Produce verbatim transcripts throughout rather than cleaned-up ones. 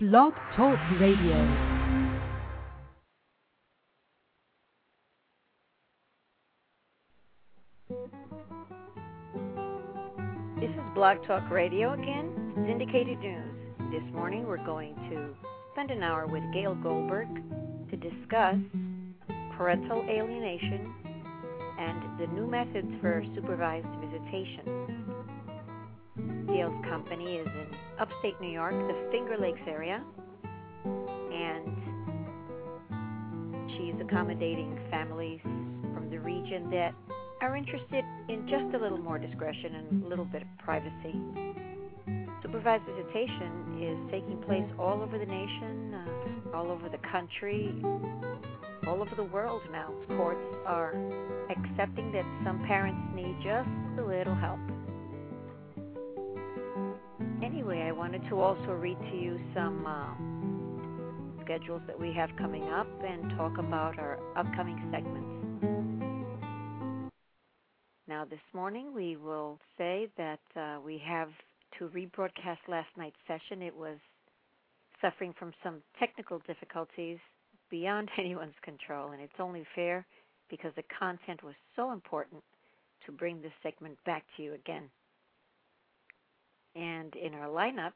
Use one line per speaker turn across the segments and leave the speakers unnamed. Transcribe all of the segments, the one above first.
Blog Talk Radio.
This is Blog Talk Radio again, syndicated news. This morning we're going to spend an hour with Gail Goldberg to discuss parental alienation and the new methods for supervised visitation. Gail's company is in upstate New York, the Finger Lakes area, and she's accommodating families from the region that are interested in just a little more discretion and a little bit of privacy. Supervised visitation is taking place all over the nation, uh, all over the country, all over the world now. Courts are accepting that some parents need just a little help. Anyway, I wanted to also read to you some uh, schedules that we have coming up and talk about our upcoming segments. Now, this morning we will say that uh, we have to rebroadcast last night's session. It was suffering from some technical difficulties beyond anyone's control, and it's only fair because the content was so important to bring this segment back to you again. And in our lineup,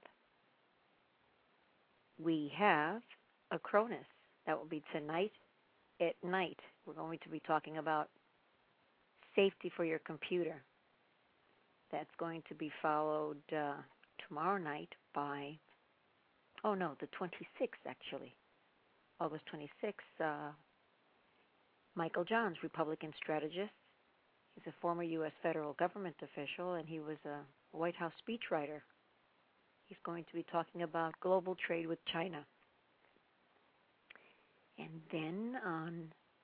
we have Acronis. That will be tonight at night. We're going to be talking about safety for your computer. That's going to be followed uh, tomorrow night by, oh no, the twenty-sixth actually, August twenty-sixth, uh, Michael Johns, Republican strategist. He's a former U S federal government official, and he was a White House speechwriter. He's going to be talking about global trade with China. And then on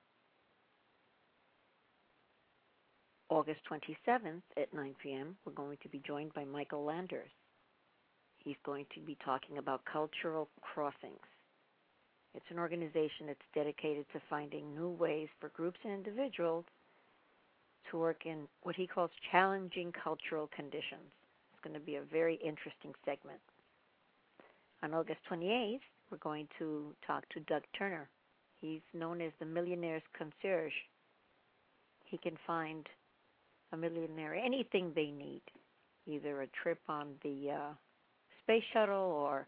August twenty-seventh at nine p.m., we're going to be joined by Michael Landers. He's going to be talking about Cultural Crossings. It's an organization that's dedicated to finding new ways for groups and individuals to work in what he calls challenging cultural conditions. It's going to be a very interesting segment. On August twenty-eighth, we're going to talk to Doug Turner. He's known as the Millionaire's Concierge. He can find a millionaire anything they need, either a trip on the uh, space shuttle or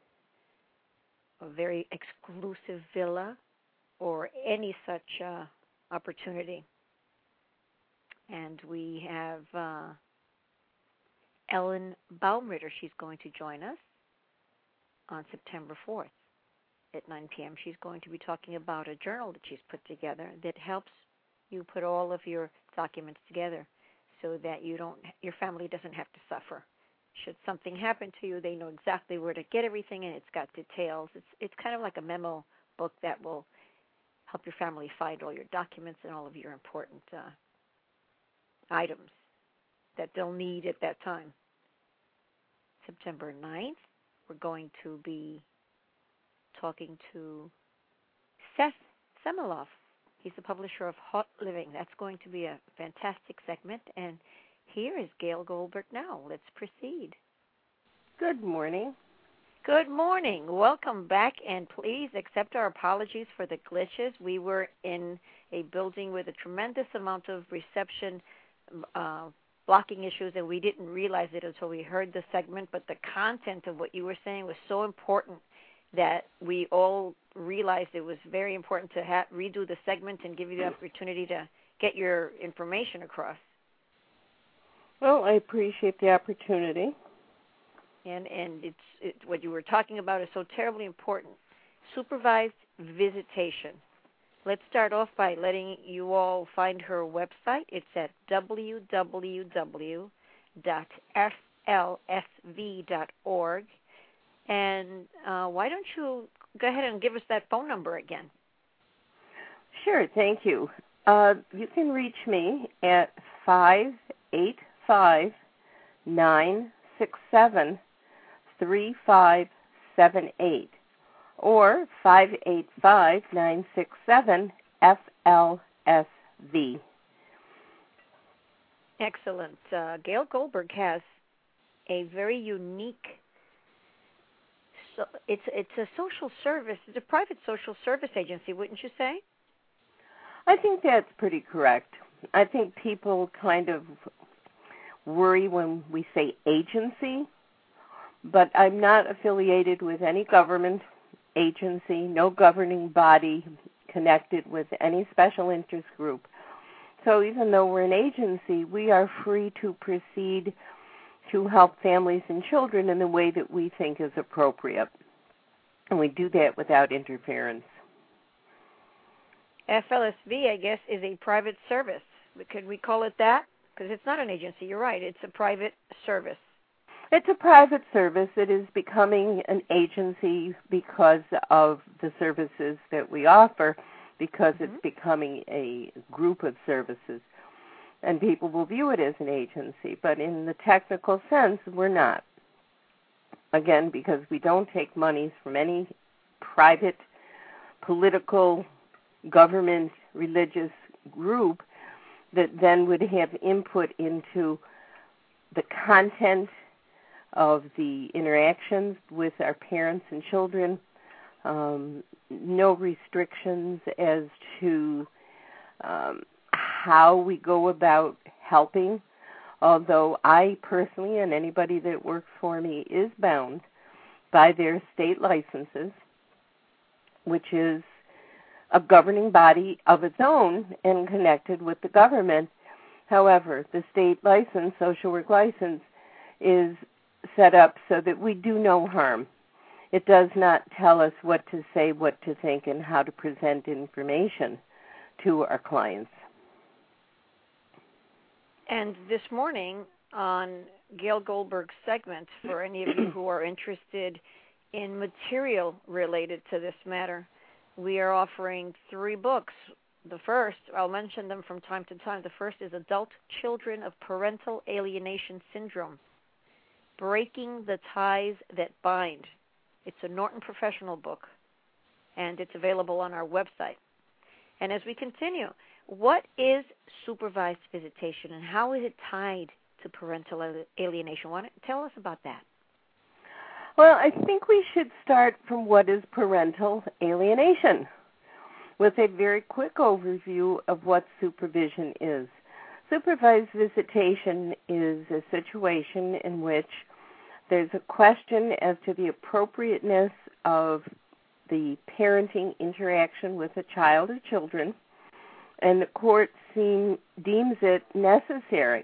a very exclusive villa or any such uh, opportunity. And we have uh, Ellen Baumritter. She's going to join us on September fourth at nine p.m. She's going to be talking about a journal that she's put together that helps you put all of your documents together so that you don't, your family doesn't have to suffer. Should something happen to you, they know exactly where to get everything, and it's got details. It's it's kind of like a memo book that will help your family find all your documents and all of your important uh, items that they'll need at that time. September ninth, we're going to be talking to Seth Semiloff. He's the publisher of Hot Living. That's going to be a fantastic segment. And here is Gail Goldberg now. Let's proceed.
Good morning.
Good morning. Welcome back, and please accept our apologies for the glitches. We were in a building with a tremendous amount of reception uh, blocking issues, and we didn't realize it until we heard the segment, but the content of what you were saying was so important that we all realized it was very important to ha- redo the segment and give you the opportunity to get your information across.
Well, I appreciate the opportunity.
And and it's it, what you were talking about is so terribly important. Supervised visitation. Let's start off by letting you all find her website. It's at w w w dot f l s v dot org. And uh, why don't you go ahead and give us that phone number again?
Sure, thank you. Uh, you can reach me at five eight five, nine six seven, three five seven eight or five eight five, nine six seven, F L S V.
Excellent. Uh, Gail Goldberg has a very unique so it's it's a social service. It's a private social service agency, wouldn't you say?
I think that's pretty correct. I think people kind of worry when we say agency, but I'm not affiliated with any government agency, no governing body connected with any special interest group. So even though we're an agency, we are free to proceed to help families and children in the way that we think is appropriate. And we do that without interference.
F L S V, I guess, is a private service. Could we call it that? Because it's not an agency. You're right. It's a private service.
It's a private service. It is becoming an agency because of the services that we offer, because mm-hmm. it's becoming a group of services. And people will view it as an agency. But in the technical sense, we're not. Again, because we don't take monies from any private, political, government, religious group that then would have input into the content of the interactions with our parents and children, um, no restrictions as to um, how we go about helping, although I personally and anybody that works for me is bound by their state licenses, which is a governing body of its own and connected with the government. However, the state license, social work license, is set up so that we do no harm. It does not tell us what to say, what to think, and how to present information to our clients.
And this morning on Gail Goldberg's segment, for any of you who are interested in material related to this matter, we are offering three books. The first, I'll mention them from time to time. The first is Adult Children of Parental Alienation Syndrome, Breaking the Ties That Bind. It's a Norton Professional book, and it's available on our website. And as we continue, what is supervised visitation, and how is it tied to parental alienation? Why don't you tell us about that?
Well, I think we should start from what is parental alienation, with a very quick overview of what supervision is. Supervised visitation is a situation in which there's a question as to the appropriateness of the parenting interaction with a child or children, and the court seem, deems it necessary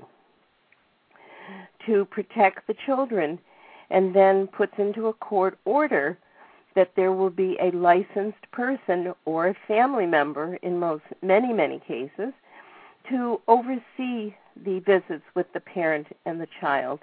to protect the children, and then puts into a court order that there will be a licensed person or a family member, in most many, many cases, to oversee the visits with the parent and the child.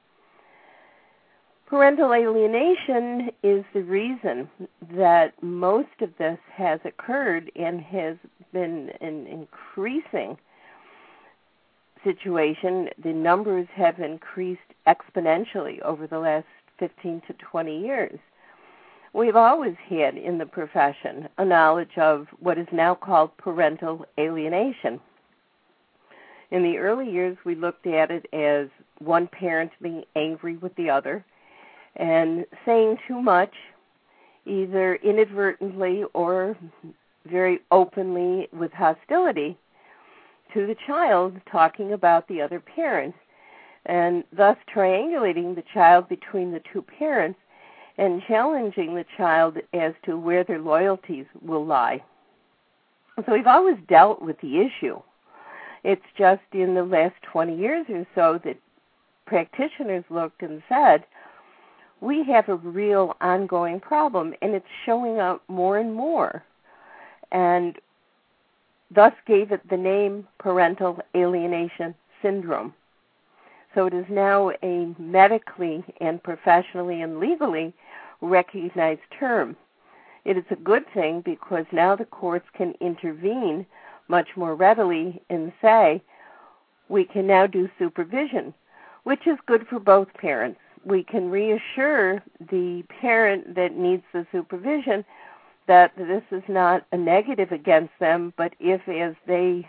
Parental alienation is the reason that most of this has occurred and has been an increasing situation. The numbers have increased exponentially over the last fifteen to twenty years. We've always had in the profession a knowledge of what is now called parental alienation. In the early years, we looked at it as one parent being angry with the other and saying too much, either inadvertently or very openly with hostility, to the child, talking about the other parent, and thus triangulating the child between the two parents and challenging the child as to where their loyalties will lie. So we've always dealt with the issue. It's just in the last twenty years or so that practitioners looked and said, we have a real ongoing problem, and it's showing up more and more, and thus gave it the name parental alienation syndrome. So it is now a medically and professionally and legally recognized term. It is a good thing because now the courts can intervene much more readily and say, we can now do supervision, which is good for both parents. We can reassure the parent that needs the supervision that this is not a negative against them, but if, as they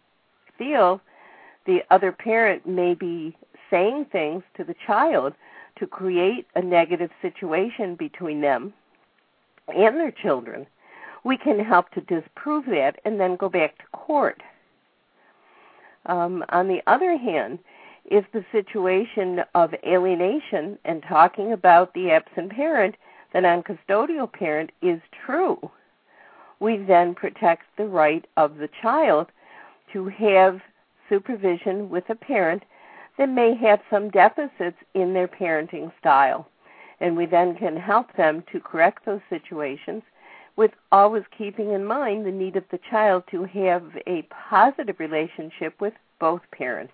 feel, the other parent may be saying things to the child to create a negative situation between them and their children, we can help to disprove that and then go back to court. Um, on the other hand, if the situation of alienation and talking about the absent parent, the non-custodial parent, is true, we then protect the right of the child to have supervision with a parent that may have some deficits in their parenting style. And we then can help them to correct those situations with always keeping in mind the need of the child to have a positive relationship with both parents.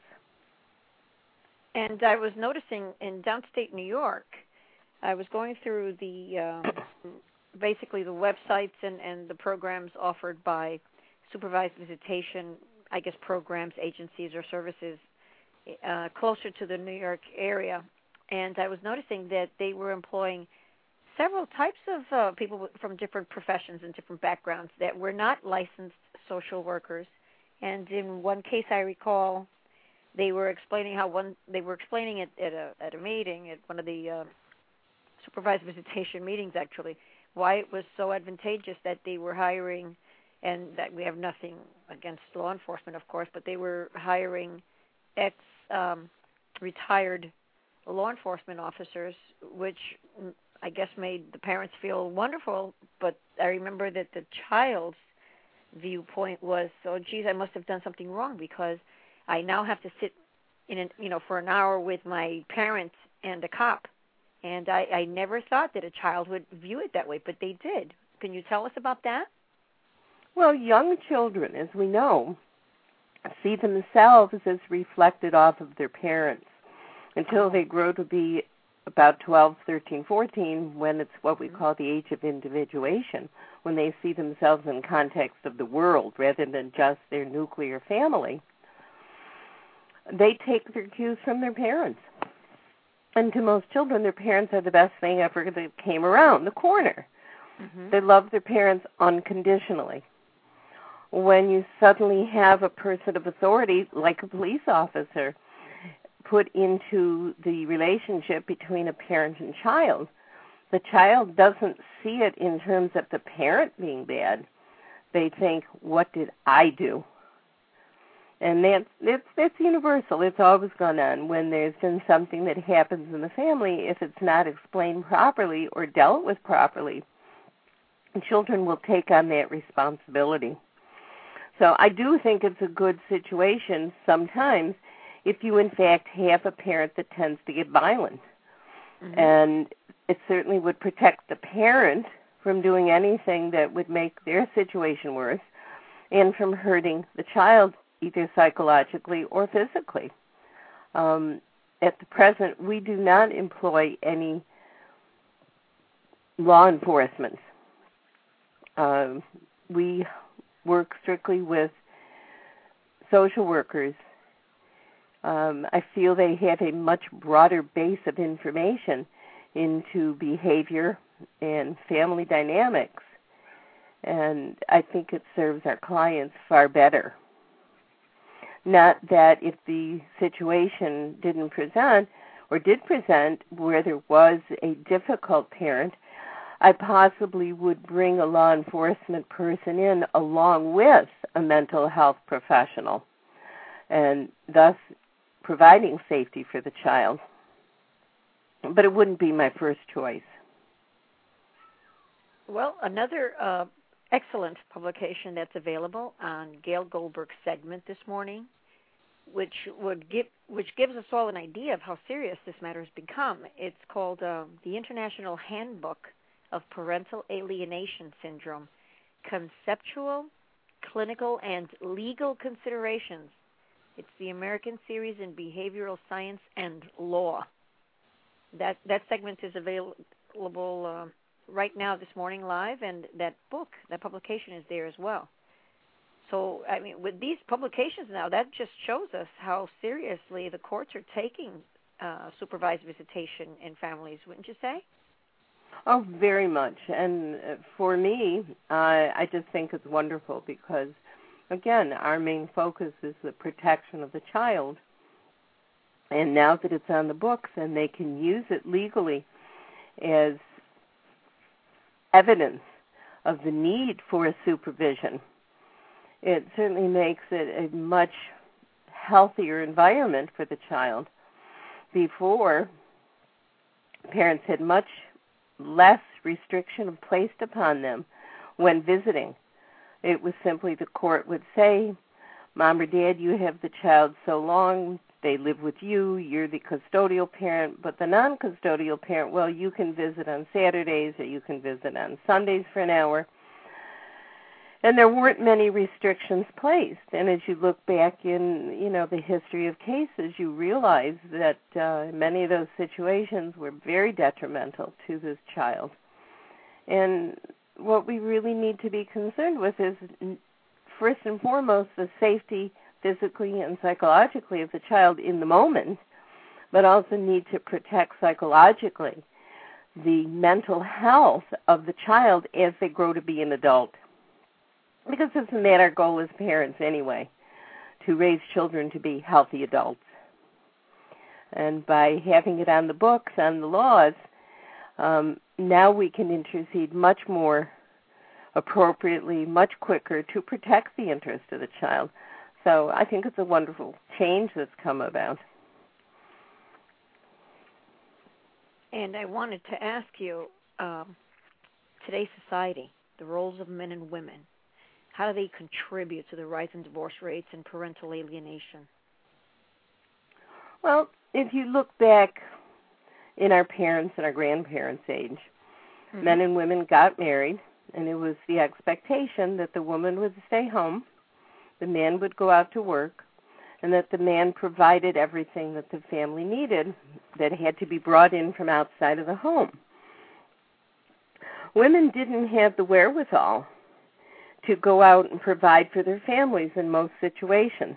And I was noticing in downstate New York, I was going through the um, basically the websites and, and the programs offered by supervised visitation, I guess programs, agencies, or services uh, closer to the New York area. And I was noticing that they were employing several types of uh, people from different professions and different backgrounds that were not licensed social workers. And in one case, I recall, they were explaining how one they were explaining it at a at a meeting at one of the uh, supervised visitation meetings, actually, why it was so advantageous that they were hiring, and that we have nothing against law enforcement, of course, but they were hiring ex um, retired law enforcement officers, which I guess made the parents feel wonderful. But I remember that the child's viewpoint was, oh, geez, I must have done something wrong because I now have to sit in, an, you know, for an hour with my parents and a cop. And I, I never thought that a child would view it that way, but they did. Can you tell us about that?
Well, young children, as we know, see themselves as reflected off of their parents until they grow to be about twelve, thirteen, fourteen, when it's what we call the age of individuation, when they see themselves in context of the world rather than just their nuclear family. They take their cues from their parents. And to most children, their parents are the best thing ever that came around the corner. Mm-hmm. They love their parents unconditionally. When you suddenly have a person of authority, like a police officer, put into the relationship between a parent and child, the child doesn't see it in terms of the parent being bad. They think, what did I do? And that's, that's, that's universal. It's always gone on. When there's been something that happens in the family, if it's not explained properly or dealt with properly, children will take on that responsibility. So I do think it's a good situation sometimes if you, in fact, have a parent that tends to get violent. Mm-hmm. And it certainly would protect the parent from doing anything that would make their situation worse and from hurting the child either psychologically or physically. Um, at the present, we do not employ any law enforcement. Um, we work strictly with social workers. Um, I feel they have a much broader base of information into behavior and family dynamics, and I think it serves our clients far better. Not that if the situation didn't present or did present where there was a difficult parent, I possibly would bring a law enforcement person in along with a mental health professional, and thus providing safety for the child. But it wouldn't be my first choice.
Well, another uh, excellent publication that's available on Gail Goldberg's segment this morning, which would give which gives us all an idea of how serious this matter has become. It's called uh, the International Handbook of Parental Alienation Syndrome: Conceptual, Clinical, and Legal Considerations. It's the American series in Behavioral Science and Law. That that segment is available uh, right now this morning live, and that book, that publication is there as well. So, I mean, with these publications now, that just shows us how seriously the courts are taking uh, supervised visitation in families, wouldn't you say?
Oh, very much. And for me, uh, I just think it's wonderful because, again, our main focus is the protection of the child. And now that it's on the books and they can use it legally as evidence of the need for a supervision, it certainly makes it a much healthier environment for the child. Before, parents had much less restriction placed upon them when visiting. It was simply the court would say, Mom or Dad, you have the child so long, they live with you, you're the custodial parent, but the non-custodial parent, well, you can visit on Saturdays or you can visit on Sundays for an hour. And there weren't many restrictions placed. And as you look back in, you know, the history of cases, you realize that uh, many of those situations were very detrimental to this child. And what we really need to be concerned with is, first and foremost, the safety physically and psychologically of the child in the moment, but also need to protect psychologically the mental health of the child as they grow to be an adult. Because isn't that our goal as parents anyway, to raise children to be healthy adults? And by having it on the books, on the laws, um, now we can intercede much more appropriately, much quicker to protect the interest of the child. So I think it's a wonderful change that's come about.
And I wanted to ask you, um, today's society, the roles of men and women, how do they contribute to the rise in divorce rates and parental alienation?
Well, if you look back in our parents' and our grandparents' age, mm-hmm. men and women got married, and it was the expectation that the woman would stay home, the man would go out to work, and that the man provided everything that the family needed that had to be brought in from outside of the home. Women didn't have the wherewithal to go out and provide for their families in most situations.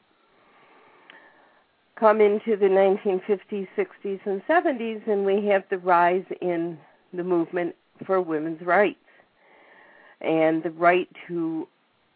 Come into the nineteen fifties, sixties, and seventies, and we have the rise in the movement for women's rights and the right to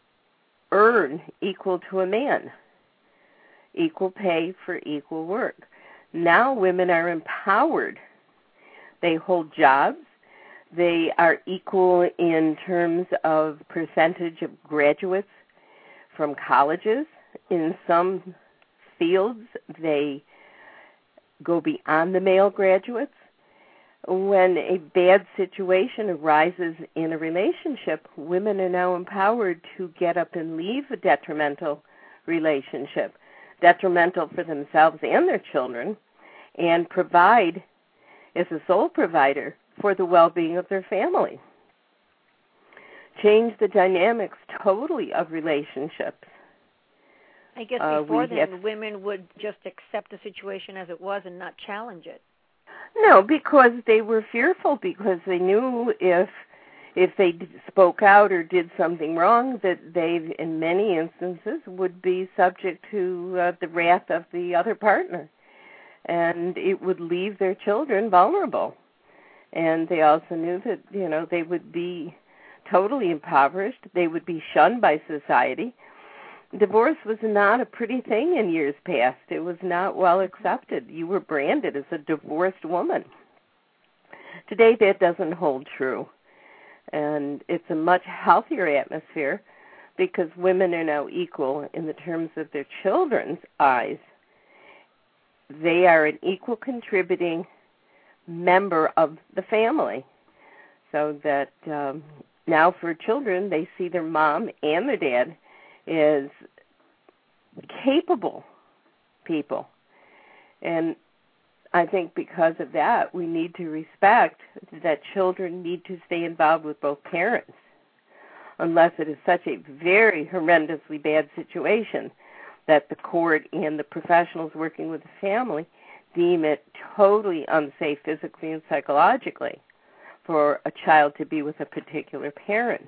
earn equal to a man, equal pay for equal work. Now women are empowered. They hold jobs. They are equal in terms of percentage of graduates from colleges. In some fields, they go beyond the male graduates. When a bad situation arises in a relationship, women are now empowered to get up and leave a detrimental relationship, detrimental for themselves and their children, and provide as a sole provider for the well-being of their family. Change the dynamics totally of relationships.
I guess before uh, then, have, women would just accept the situation as it was and not challenge it.
No, because they were fearful, because they knew if if they spoke out or did something wrong, that they, in many instances, would be subject to uh, the wrath of the other partner, and it would leave their children vulnerable. And they also knew that, you know, they would be totally impoverished. They would be shunned by society. Divorce was not a pretty thing in years past. It was not well accepted. You were branded as a divorced woman. Today, that doesn't hold true. And it's a much healthier atmosphere because women are now equal in the terms of their children's eyes. They are an equal contributing member of the family. So that um, now for children, they see their mom and their dad as capable people. And I think because of that, we need to respect that children need to stay involved with both parents, unless it is such a very horrendously bad situation that the court and the professionals working with the family deem it totally unsafe physically and psychologically for a child to be with a particular parent.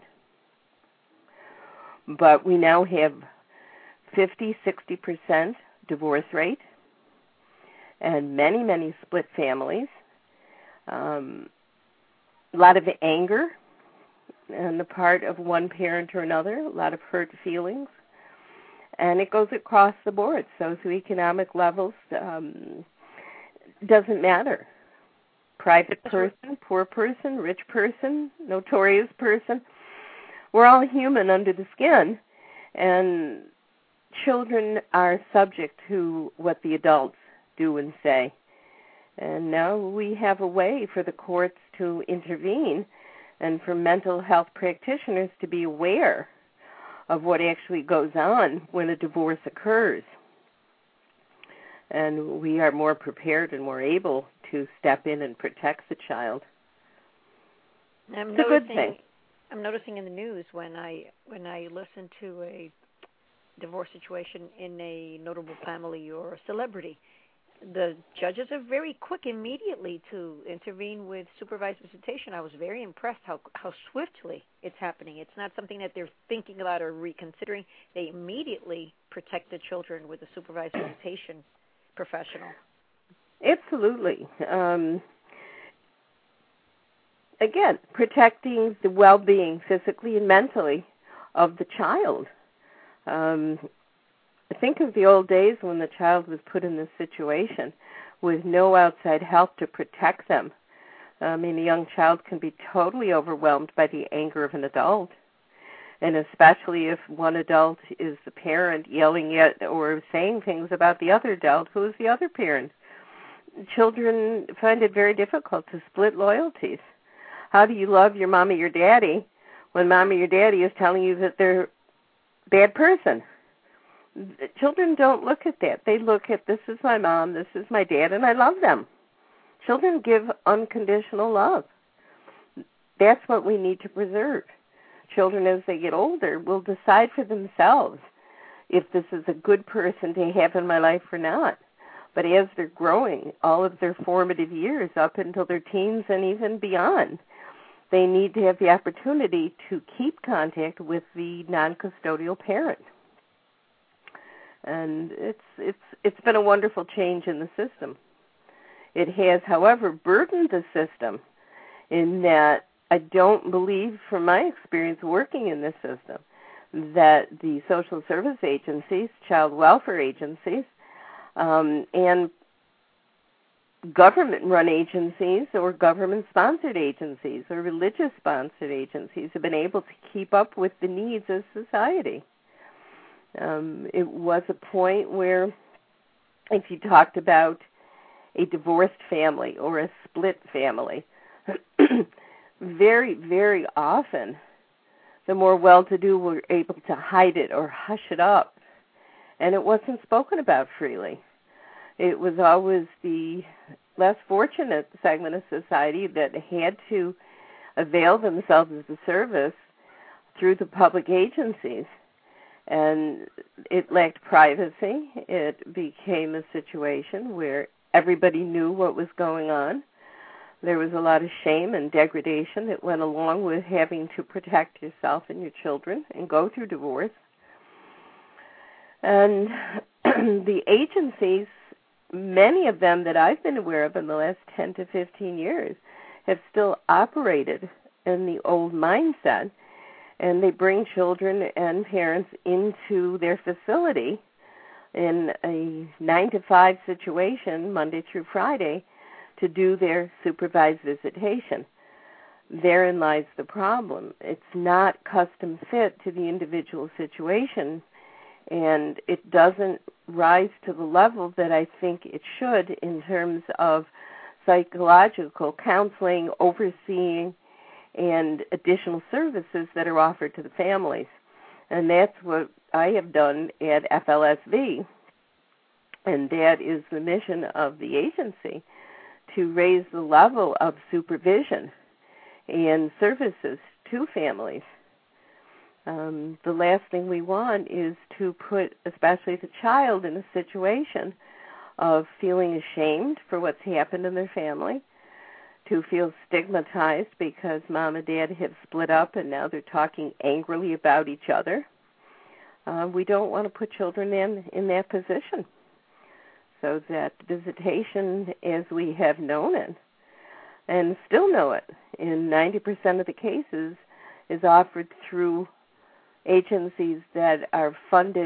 But we now have fifty, sixty percent divorce rate and many, many split families. Um, a lot of anger on the part of one parent or another, a lot of hurt feelings. And it goes across the board. Socioeconomic levels um, doesn't matter. Private person, poor person, rich person, notorious person. We're all human under the skin, and children are subject to what the adults do and say. And now we have a way for the courts to intervene and for mental health practitioners to be aware of what actually goes on when a divorce occurs. And we are more prepared and more able to step in and protect the child.
I'm
it's a good thing.
I'm noticing in the news when I when I listen to a divorce situation in a notable family or a celebrity, the judges are very quick immediately to intervene with supervised visitation. I was very impressed how how swiftly it's happening. It's not something that they're thinking about or reconsidering. They immediately protect the children with a supervised visitation professional.
Absolutely. Um, again, protecting the well-being physically and mentally of the child. Um, think of the old days when the child was put in this situation with no outside help to protect them. I mean, a young child can be totally overwhelmed by the anger of an adult, and especially if one adult is the parent yelling at or saying things about the other adult who is the other parent. Children find it very difficult to split loyalties. How do you love your mom or your daddy when mom or your daddy is telling you that they're a bad person? Children don't look at that. They look at, this is my mom, this is my dad, and I love them. Children give unconditional love. That's what we need to preserve. Children, as they get older, will decide for themselves if this is a good person to have in my life or not. But as they're growing, all of their formative years up until their teens and even beyond, they need to have the opportunity to keep contact with the non-custodial parent. And it's it's it's been a wonderful change in the system. It has, however, burdened the system in that I don't believe, from my experience working in this system, that the social service agencies, child welfare agencies, um, and government-run agencies or government-sponsored agencies or religious-sponsored agencies have been able to keep up with the needs of society. Um, it was a point where if you talked about a divorced family or a split family, very, very often the more well-to-do were able to hide it or hush it up, and it wasn't spoken about freely. It was always the less fortunate segment of society that had to avail themselves of the service through the public agencies. And it lacked privacy. It became a situation where everybody knew what was going on. There was a lot of shame and degradation that went along with having to protect yourself and your children and go through divorce. And the agencies, many of them that I've been aware of in the last ten to fifteen years, have still operated in the old mindset. And they bring children and parents into their facility in a nine to five situation, Monday through Friday, to do their supervised visitation. Therein lies the problem. It's not custom fit to the individual situation, and it doesn't rise to the level that I think it should in terms of psychological counseling, overseeing, and additional services that are offered to the families. And that's what I have done at F L S V, and that is the mission of the agency, to raise the level of supervision and services to families. Um, the last thing we want is to put, especially the child, in a situation of feeling ashamed for what's happened in their family, to feel stigmatized because mom and dad have split up and now they're talking angrily about each other. Uh, we don't want to put children in, in that position. So that visitation, as we have known it, and still know it, in ninety percent of the cases, is offered through agencies that are funded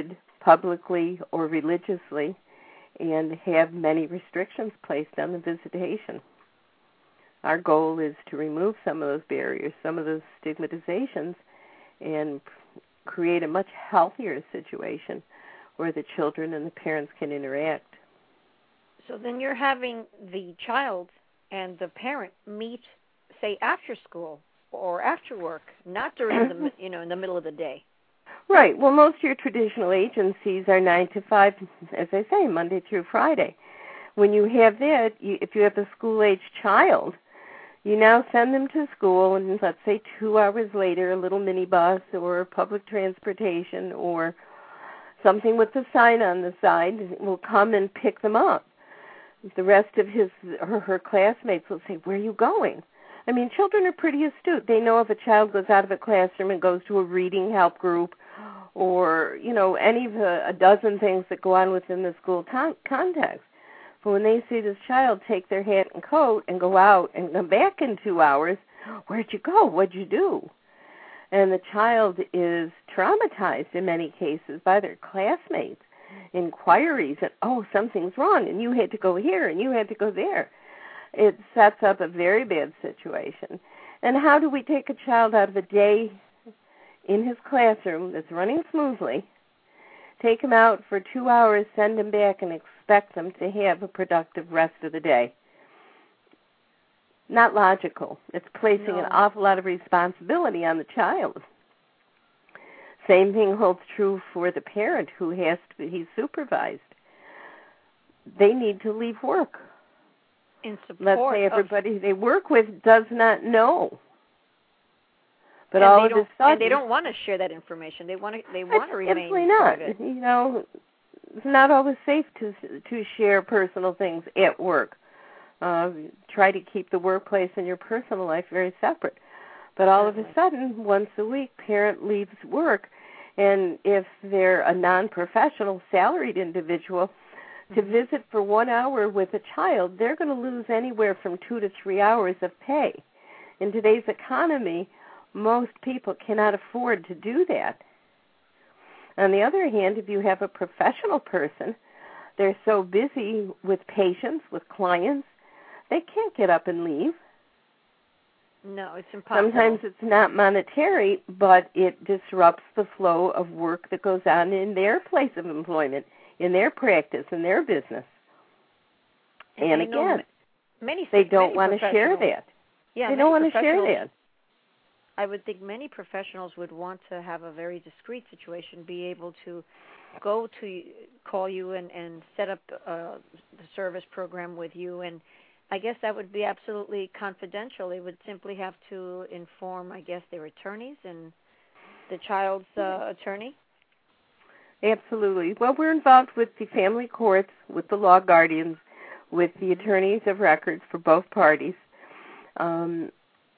publicly or religiously, and have many restrictions placed on the visitation. Our goal is to remove some of those barriers, some of those stigmatizations, and create a much healthier situation where the children and the parents can interact.
So then you're having the child and the parent meet, say, after school or after work, not during the, you know, in the middle of the day.
Right. Well, most of your traditional agencies are nine to five, as I say, Monday through Friday. When you have that, you, if you have a school-age child, you now send them to school, and let's say two hours later, a little minibus or public transportation or something with a sign on the side will come and pick them up. The rest of his or her classmates will say, "Where are you going?" I mean, children are pretty astute. They know if a child goes out of a classroom and goes to a reading help group or, you know, any of a, a dozen things that go on within the school con- context. But when they see this child take their hat and coat and go out and come back in two hours, "Where'd you go? What'd you do?" And the child is traumatized in many cases by their classmates. Inquiries and, "Oh, something's wrong, and you had to go here, and you had to go there." It sets up a very bad situation. And how do we take a child out of a day in his classroom that's running smoothly, take him out for two hours, send him back, and expect them to have a productive rest of the day? Not logical. It's placing
No.
an awful lot of responsibility on the child. Same thing holds true for the parent who has to be he's supervised. They need to leave work.
In support
Let's say everybody
of,
they work with does not know. But
and
all
they
of a
don't,
sudden,
and they don't want to share that information. They want to. They want to remain
absolutely not.
private.
You know, it's not always safe to to share personal things at work. Uh, try to keep the workplace and your personal life very separate. But all of a sudden, once a week, parent leaves work, and if they're a non-professional, salaried individual, to visit for one hour with a child, they're going to lose anywhere from two to three hours of pay. In today's economy, most people cannot afford to do that. On the other hand, if you have a professional person, they're so busy with patients, with clients, they can't get up and leave.
No, it's impossible.
Sometimes it's not monetary, but it disrupts the flow of work that goes on in their place of employment, in their practice, in their business. And,
and
again,
many,
they don't
many
want to share that.
Yeah,
they don't want to share that.
I would think many professionals would want to have a very discreet situation, be able to go to call you and, and set up uh, the service program with you. And I guess that would be absolutely confidential. They would simply have to inform, I guess, their attorneys and the child's uh, attorney.
Absolutely. Well, we're involved with the family courts, with the law guardians, with the attorneys of records for both parties. Um,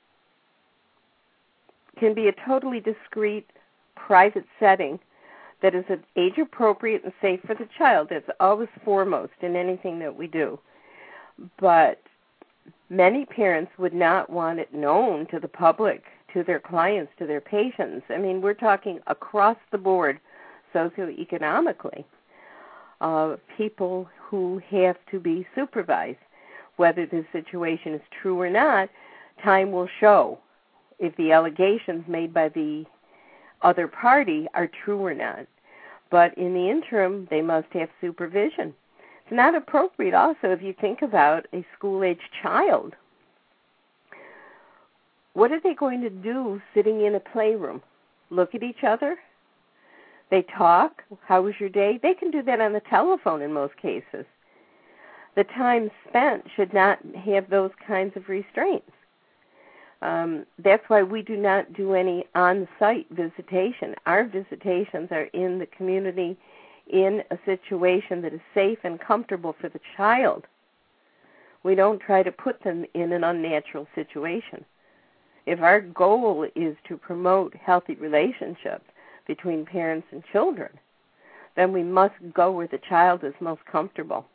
can be a totally discreet, private setting that is age appropriate and safe for the child. That's always foremost in anything that we do. But many parents would not want it known to the public, to their clients, to their patients. I mean, we're talking across the board socioeconomically. Uh, people who have to be supervised. Whether the situation is true or not, time will show if the allegations made by the other party are true or not. But in the interim, they must have supervision. It's not appropriate also if you think about a school-age child. What are they going to do sitting in a playroom? Look at each other? They talk. How was your day? They can do that on the telephone in most cases. The time spent should not have those kinds of restraints. Um, that's why we do not do any on-site visitation. Our visitations are in the community in a situation that is safe and comfortable for the child. We don't try to put them in an unnatural situation. If our goal is to promote healthy relationships between parents and children, then we must go where the child is most comfortable.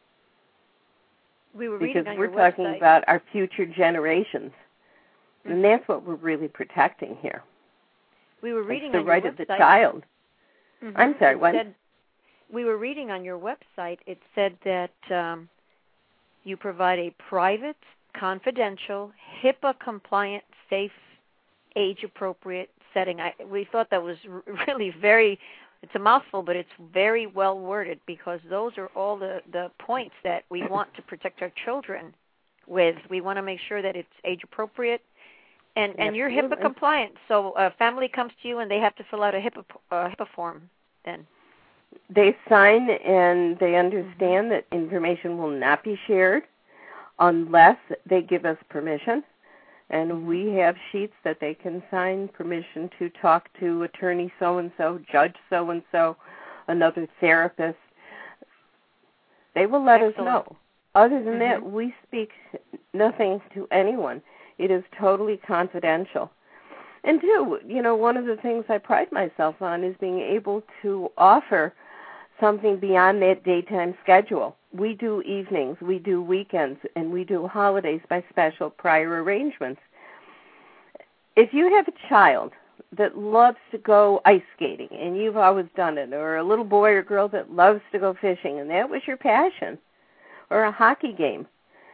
We were
because
reading on
we're
your
talking
website.
about our future generations. Mm-hmm. And that's what we're really protecting here.
We were reading
it's the
on
right
your
of the
website.
child.
Mm-hmm.
I'm sorry,
it
what?
Said, we were reading on your website, it said that um, you provide a private, confidential, HIPAA-compliant, safe, age-appropriate setting. I, we thought that was r- really very, it's a mouthful, but it's very well worded, because those are all the, the points that we want to protect our children with. We want to make sure that it's age-appropriate, and, and you're HIPAA compliant. So a family comes to you and they have to fill out a HIPAA, uh, HIPAA form then.
They sign and they understand that information will not be shared unless they give us permission. And we have sheets that they can sign permission to talk to attorney so-and-so, judge so-and-so, another therapist. They will let
Excellent.
us know. Other than
mm-hmm.
that, we speak nothing to anyone. It is totally confidential. And, too, you know, one of the things I pride myself on is being able to offer something beyond that daytime schedule. We do evenings, we do weekends, and we do holidays by special prior arrangements. If you have a child that loves to go ice skating, and you've always done it, or a little boy or girl that loves to go fishing, and that was your passion, or a hockey game,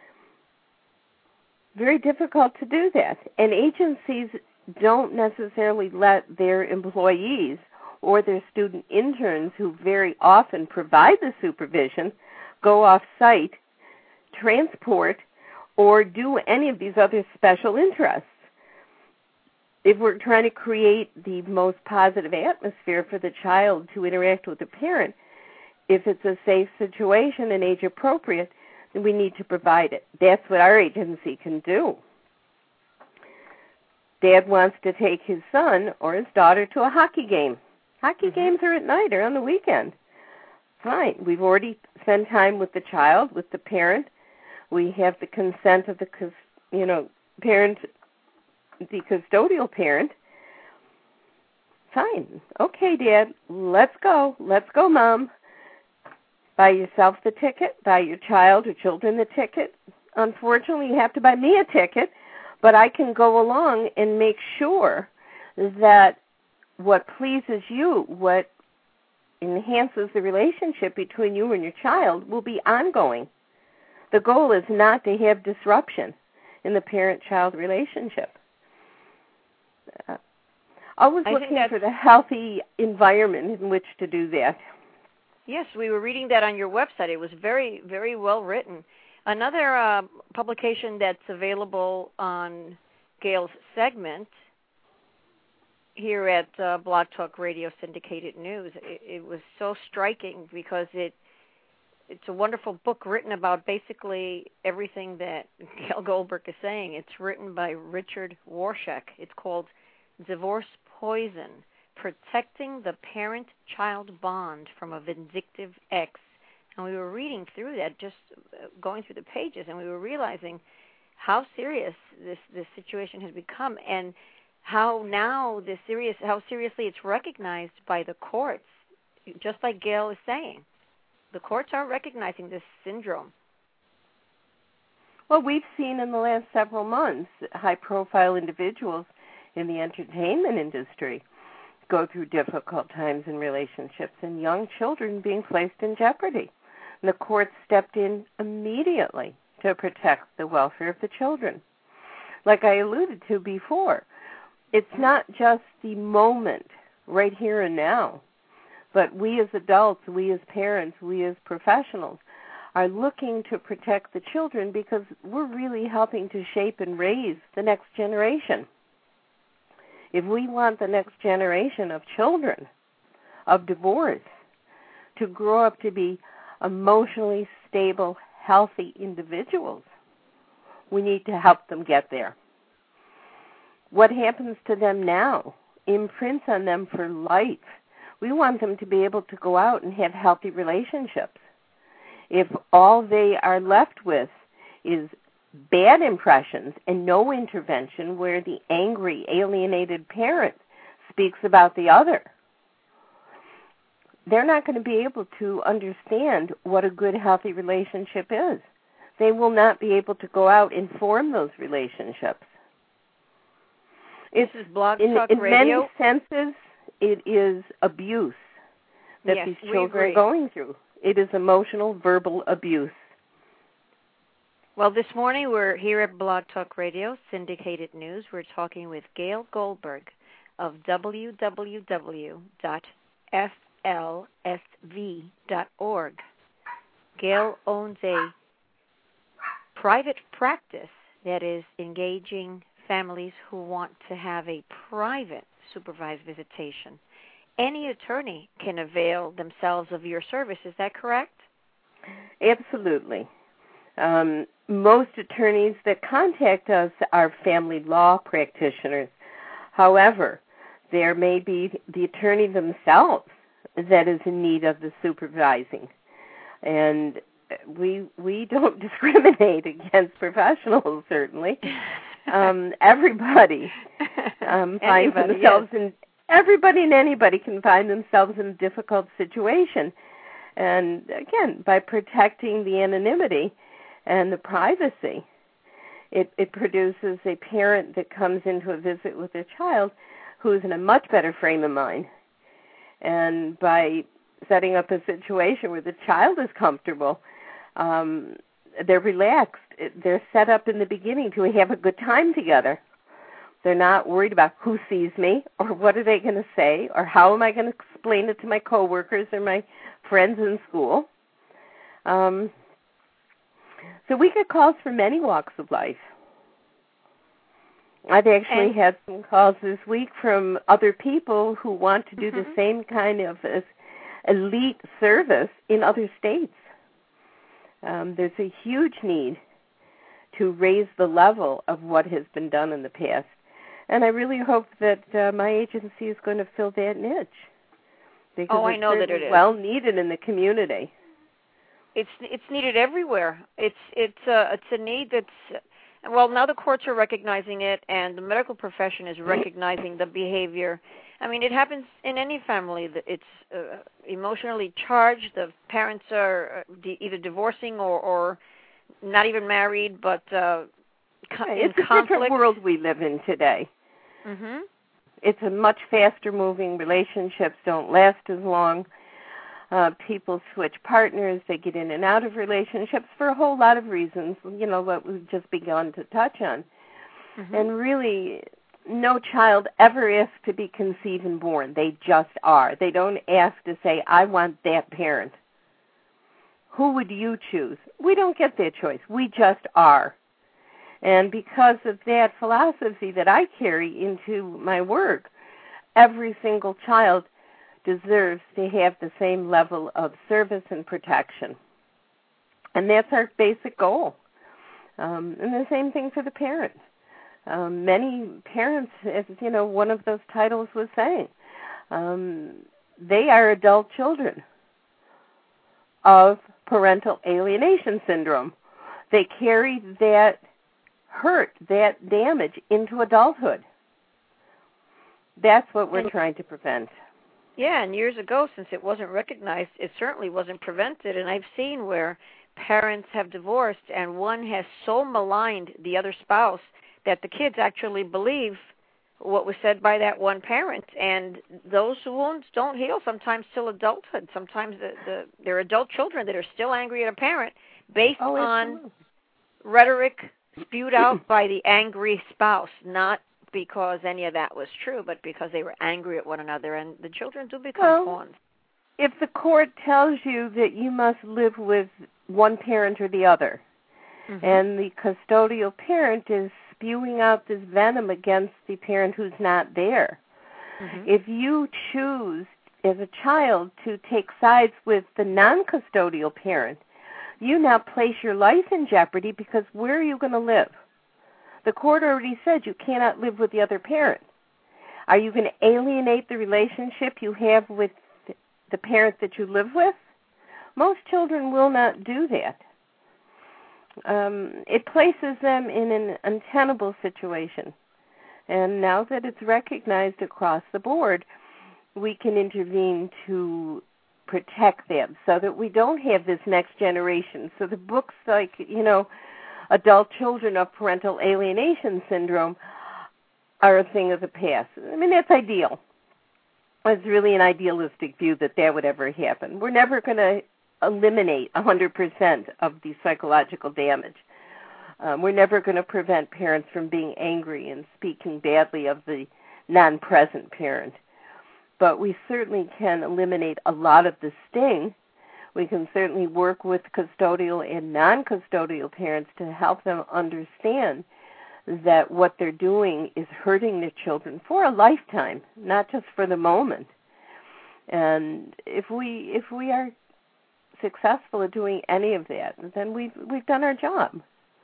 very difficult to do that. And agencies don't necessarily let their employees or their student interns, who very often provide the supervision, go off-site, transport, or do any of these other special interests. If we're trying to create the most positive atmosphere for the child to interact with the parent, if it's a safe situation and age-appropriate, then we need to provide it. That's what our agency can do. Dad wants to take his son or his daughter to a hockey game. Hockey mm-hmm. games are at night or on the weekend. Fine. We've already spent time with the child, with the parent. We have the consent of the, you know, parent, the custodial parent. Fine. Okay, Dad, let's go. Let's go, Mom. Buy yourself the ticket. Buy your child or children the ticket. Unfortunately, you have to buy me a ticket, but I can go along and make sure that what pleases you, what enhances the relationship between you and your child, will be ongoing. The goal is not to have disruption in the parent-child relationship. Uh, always
I
looking for the healthy environment in which to do that.
Yes, we were reading that on your website. It was very, very well written. Another uh, publication that's available on Gail's segment here at uh, Blog Talk Radio Syndicated News, it, it was so striking because it it's a wonderful book written about basically everything that Gail Goldberg is saying. It's written by Richard Warshak. It's called Divorce Poison, Protecting the Parent-Child Bond from a Vindictive Ex. And we were reading through that, just going through the pages, and we were realizing how serious this, this situation has become, and how now this serious, how seriously it's recognized by the courts, just like Gail is saying. The courts are recognizing this syndrome.
Well, we've seen in the last several months high-profile individuals in the entertainment industry go through difficult times in relationships, and young children being placed in jeopardy. And the courts stepped in immediately to protect the welfare of the children. Like I alluded to before, it's not just the moment right here and now, but we as adults, we as parents, we as professionals are looking to protect the children because we're really helping to shape and raise the next generation. If we want the next generation of children of divorce to grow up to be emotionally stable, healthy individuals, we need to help them get there. What happens to them now imprints on them for life. We want them to be able to go out and have healthy relationships. If all they are left with is bad impressions and no intervention where the angry, alienated parent speaks about the other, they're not going to be able to understand what a good, healthy relationship is. They will not be able to go out and form those relationships. It's,
this is Blog
in,
Talk
in
Radio.
many senses, it is abuse that
yes,
these children
agree.
are going through. It is emotional, verbal abuse.
Well, this morning we're here at Blog Talk Radio, Syndicated News. We're talking with Gail Goldberg of w w w dot f l s v dot org. Gail owns a private practice that is engaging families who want to have a private supervised visitation. Any attorney can avail themselves of your service. Is that correct?
Absolutely. Um, most attorneys that contact us are family law practitioners. However, there may be the attorney themselves that is in need of the supervising. And we we don't discriminate against professionals, certainly. Um, everybody um, finds
Anybody,
themselves
yes.
in, everybody and anybody can find themselves in a difficult situation. And again, by protecting the anonymity and the privacy, it, it produces a parent that comes into a visit with their child who's in a much better frame of mind. And by setting up a situation where the child is comfortable, um, they're relaxed. They're set up in the beginning to have a good time together. They're not worried about who sees me or what are they going to say or how am I going to explain it to my coworkers or my friends in school. Um, so we get calls from many walks of life. I've actually
and,
had some calls this week from other people who want to do
mm-hmm.
the same kind of uh, elite service in other states. Um, there's a huge need to raise the level of what has been done in the past. And I really hope that uh, my agency is going to fill that niche. Because
oh, I know that it is.
well needed in the community.
It's it's needed everywhere. It's it's a it's a need that's well now the courts are recognizing it and the medical profession is recognizing the behavior. I mean, it happens in any family. That it's uh, emotionally charged. The parents are either divorcing or, or not even married, but uh, co- in
it's a
conflict.
different world we live in today.
Mm-hmm.
It's a much faster moving. Relationships don't last as long. Uh, people switch partners. They get in and out of relationships for a whole lot of reasons, you know, what we've just begun to touch on. Mm-hmm. And really, no child ever asks to be conceived and born. They just are. They don't ask to say, I want that parent. Who would you choose? We don't get that choice. We just are. And because of that philosophy that I carry into my work, every single child deserves to have the same level of service and protection. And that's our basic goal. Um, and the same thing for the parents. Um, many parents, as you know, one of those titles was saying, um, they are adult children of parental alienation syndrome. They carry that hurt, that damage into adulthood. That's what we're
and,
trying to prevent.
Yeah, and years ago, since it wasn't recognized, it certainly wasn't prevented. And I've seen where parents have divorced and one has so maligned the other spouse that the kids actually believe what was said by that one parent. And those wounds don't heal sometimes till adulthood. Sometimes the, the, they're adult children that are still angry at a parent based
oh,
on rhetoric spewed out by the angry spouse, not because any of that was true, but because they were angry at one another. And the children do become
well,
pawns.
If the court tells you that you must live with one parent or the other, mm-hmm. and the custodial parent is spewing out this venom against the parent who's not there, mm-hmm. if you choose as a child to take sides with the non-custodial parent, you now place your life in jeopardy because where are you going to live? The court already said you cannot live with the other parent. Are you going to alienate the relationship you have with the parent that you live with? Most children will not do that. Um, it places them in an untenable situation. And now that it's recognized across the board, we can intervene to protect them so that we don't have this next generation. So the books like, you know, Adult Children of Parental Alienation Syndrome are a thing of the past. I mean, that's ideal. it's really an idealistic view that that would ever happen. We're never going to eliminate one hundred percent of the psychological damage. Um, we're never going to prevent parents from being angry and speaking badly of the non-present parent. But we certainly can eliminate a lot of the sting. We can certainly work with custodial and non-custodial parents to help them understand that what they're doing is hurting their children for a lifetime, not just for the moment. And if we if we are successful at doing any of that, then we've we've done our job.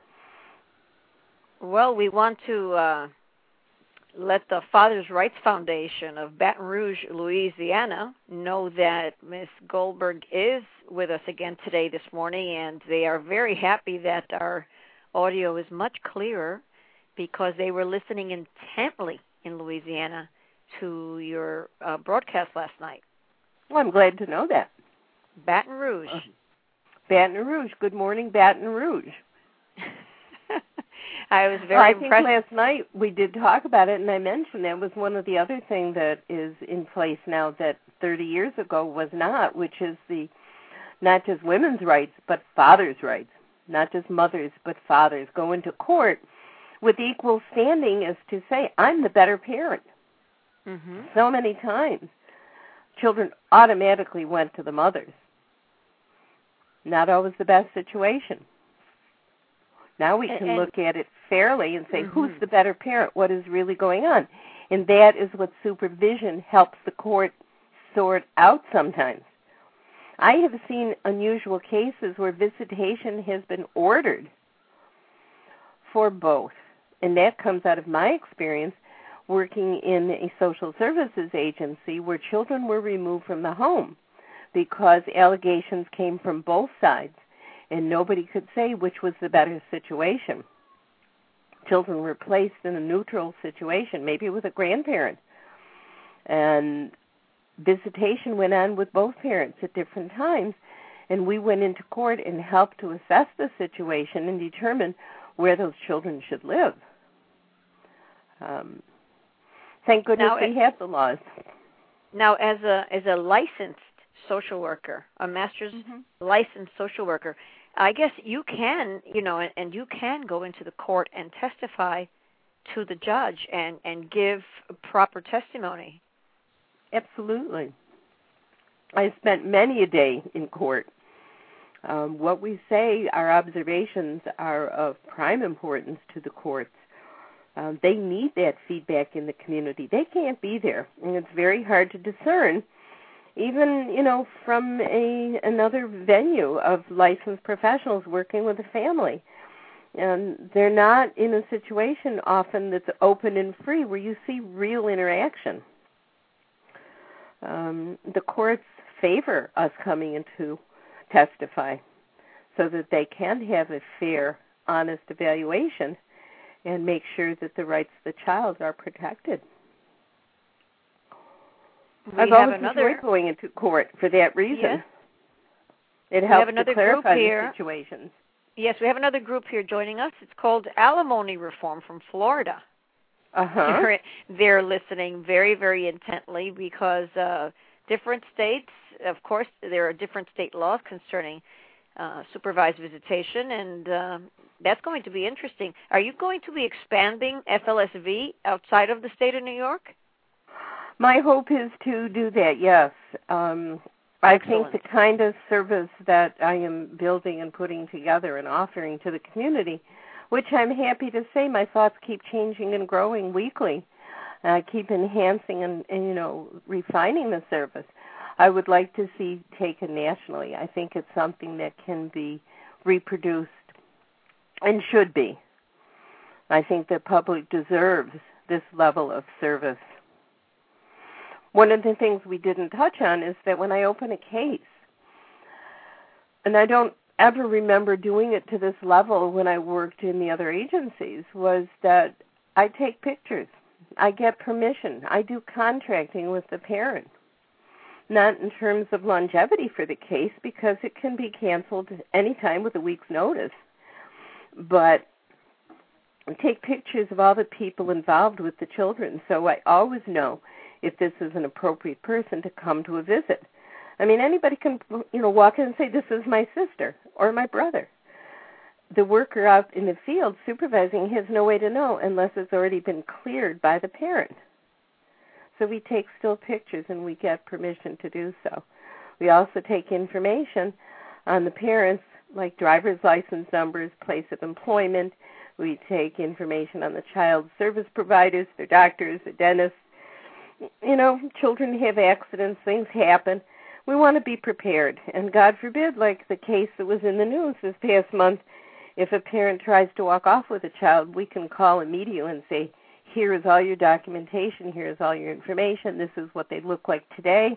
Well, we want to uh, let the Father's Rights Foundation of Baton Rouge, Louisiana, know that Miz Goldberg is with us again today, this morning, and they are very happy that our audio is much clearer because they were listening intently in Louisiana to your uh, broadcast last night.
Well, I'm glad to know that.
Baton Rouge. Uh,
Baton Rouge. Good morning, Baton Rouge.
I was very
well, I
impressed.
think last night we did talk about it, and I mentioned that was one of the other things that is in place now that thirty years ago was not, which is the not just women's rights, but fathers' rights. Not just mothers, but fathers go into court with equal standing as to say, I'm the better parent.
Mm-hmm.
So many times, children automatically went to the mothers. Not always the best situation. Now we can
and,
look at it fairly and say,
mm-hmm.
who's the better parent? What is really going on? And that is what supervision helps the court sort out sometimes. I have seen unusual cases where visitation has been ordered for both. And that comes out of my experience working in a social services agency where children were removed from the home because allegations came from both sides. And nobody could say which was the better situation. Children were placed in a neutral situation, maybe with a grandparent. And visitation went on with both parents at different times. And we went into court and helped to assess the situation and determine where those children should live. Um, thank goodness
now,
we have the laws.
Now, as a as a licensed social worker, a master's mm-hmm. licensed social worker, I guess you can, you know, and, and you can go into the court and testify to the judge and, and give proper testimony.
Absolutely. I spent many a day in court. Um, what we say, our observations are of prime importance to the courts. Um, they need that feedback in the community. They can't be there, and it's very hard to discern even, you know, from a another venue of licensed professionals working with a family. And they're not in a situation often that's open and free where you see real interaction. Um, the courts favor us coming in to testify so that they can have a fair, honest evaluation and make sure that the rights of the child are protected.
We
I've always enjoyed going into court for that reason.
Yes.
It
we
helps
have another
to clarify
group here.
the situations.
Yes, we have another group here joining us. It's called Alimony Reform from Florida.
Uh-huh.
They're, they're listening very, very intently because uh, different states, of course, there are different state laws concerning uh, supervised visitation, and uh, that's going to be interesting. Are you going to be expanding F L S V outside of the state of New York?
My hope is to do that, yes. Um, I
Excellent.
think the kind of service that I am building and putting together and offering to the community, which I'm happy to say my thoughts keep changing and growing weekly. I keep enhancing and, and, you know, refining the service. I would like to see taken nationally. I think it's something that can be reproduced and should be. I think the public deserves this level of service. One of the things we didn't touch on is that when I open a case, and I don't ever remember doing it to this level when I worked in the other agencies, was that I take pictures. I get permission. I do contracting with the parent. Not in terms of longevity for the case, because it can be canceled anytime with a week's notice. But I take pictures of all the people involved with the children, so I always know if this is an appropriate person to come to a visit. I mean, anybody can, you know, walk in and say, this is my sister or my brother. The worker out in the field supervising has no way to know unless it's already been cleared by the parent. So we take still pictures and we get permission to do so. We also take information on the parents, like driver's license numbers, place of employment. We take information on the child service providers, their doctors, their dentists. You know, children have accidents, things happen. We want to be prepared. And God forbid, like the case that was in the news this past month, if a parent tries to walk off with a child, we can call immediately and say, here is all your documentation, here is all your information, this is what they look like today.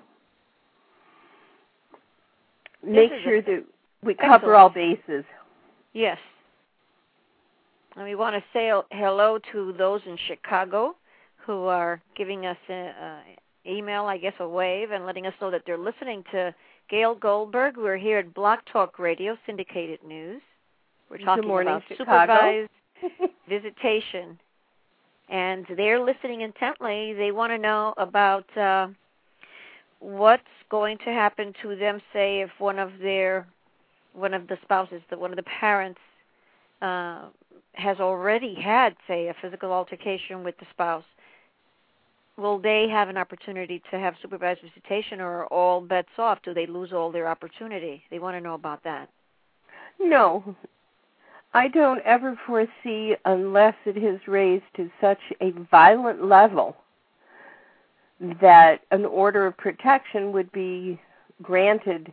Make sure that we cover
excellent. all
bases.
Yes. And we want to say hello to those in Chicago who are giving us an email, I guess, a wave, and letting us know that they're listening to Gail Goldberg. We're here at Blog Talk Radio, Syndicated News. We're talking
Good morning,
about
Chicago.
supervised visitation. And they're listening intently. They want to know about uh, what's going to happen to them, say, if one of their, one of the spouses, the, one of the parents, uh, has already had, say, a physical altercation with the spouse. Will they have an opportunity to have supervised visitation, or are all bets off? Do they lose all their opportunity? They want to know about that.
No. I don't ever foresee, unless it is raised to such a violent level, that an order of protection would be granted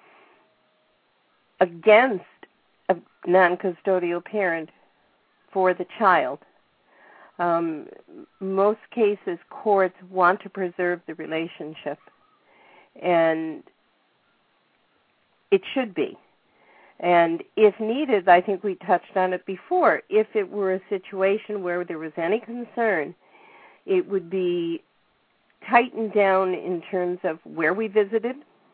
against a non-custodial parent for the child. Um, most cases, courts want to preserve the relationship, and it should be. And if needed, I think we touched on it before, if it were a situation where there was any concern, it would be tightened down in terms of where we visited.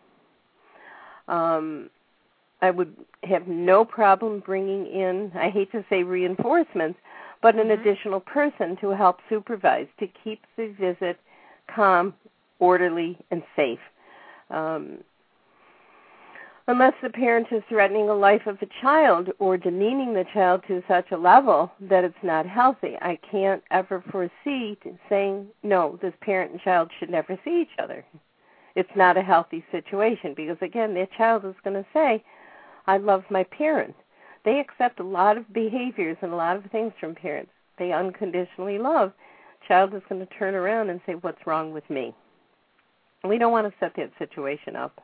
Um, I would have no problem bringing in, I hate to say reinforcements, but an
mm-hmm.
additional person to help supervise, to keep the visit calm, orderly, and safe. Um, unless the parent is threatening the life of the child or demeaning the child to such a level that it's not healthy, I can't ever foresee saying, no, this parent and child should never see each other. It's not a healthy situation because, again, their child is going to say, I love my parent. They accept a lot of behaviors and a lot of things from parents they unconditionally love. Child is going to turn around and say, what's wrong with me? We don't want to set that situation up.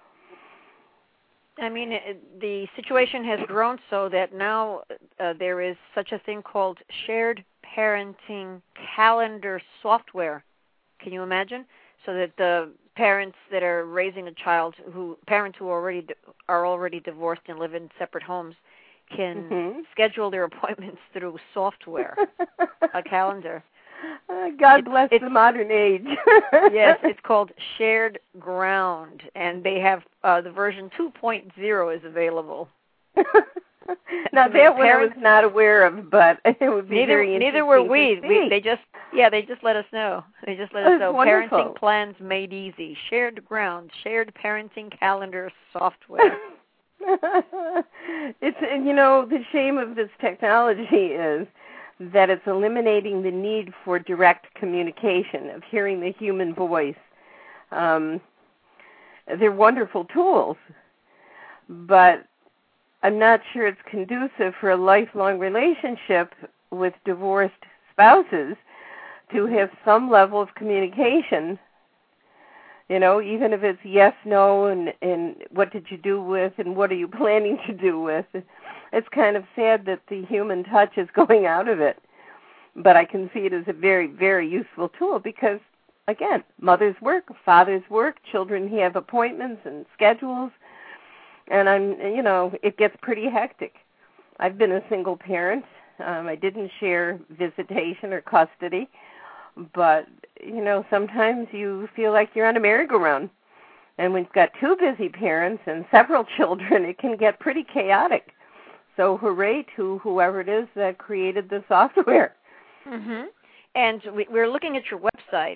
I mean, it, the situation has grown so that now uh, there is such a thing called shared parenting calendar software. Can you imagine? So that the parents that are raising a child, who parents who already are already divorced and live in separate homes, can mm-hmm. schedule their appointments through software, a calendar.
Uh, God
it's,
bless
it's,
the modern age.
Yes, it's called Shared Ground, and they have uh, the version two point oh is available.
Now, that one I was not aware of, but it would be
neither,
very interesting.
Neither were we. we. They just, yeah, they just let us know. They just let us know.
Wonderful.
Parenting plans made easy. Shared Ground, Shared Parenting Calendar Software.
It's, you know, the shame of this technology is that it's eliminating the need for direct communication, of hearing the human voice. Um, they're wonderful tools, but I'm not sure it's conducive for a lifelong relationship with divorced spouses to have some level of communication, you know, even if it's yes, no, and, and what did you do with, and what are you planning to do with. It's kind of sad that the human touch is going out of it. But I can see it as a very, very useful tool because, again, mothers work, fathers work, children have appointments and schedules, and I'm, you know, it gets pretty hectic. I've been a single parent. Um, I didn't share visitation or custody, but, you know, sometimes you feel like you're on a merry-go-round. And when you've got two busy parents and several children, it can get pretty chaotic. So hooray to whoever it is that created the software.
Mm-hmm. And we, we're looking at your website,